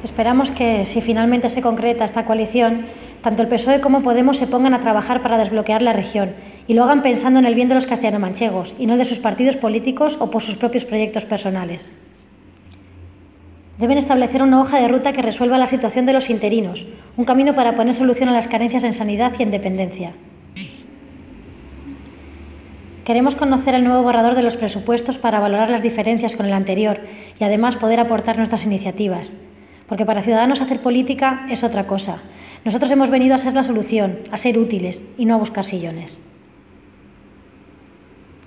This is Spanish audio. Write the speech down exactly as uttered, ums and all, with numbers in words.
Esperamos que, si finalmente se concreta esta coalición, tanto el P S O E como Podemos se pongan a trabajar para desbloquear la región y lo hagan pensando en el bien de los castellanomanchegos y no de sus partidos políticos o por sus propios proyectos personales. Deben establecer una hoja de ruta que resuelva la situación de los interinos, un camino para poner solución a las carencias en sanidad y en dependencia. Queremos conocer el nuevo borrador de los presupuestos para valorar las diferencias con el anterior y además poder aportar nuestras iniciativas. Porque para Ciudadanos hacer política es otra cosa. Nosotros hemos venido a ser la solución, a ser útiles y no a buscar sillones.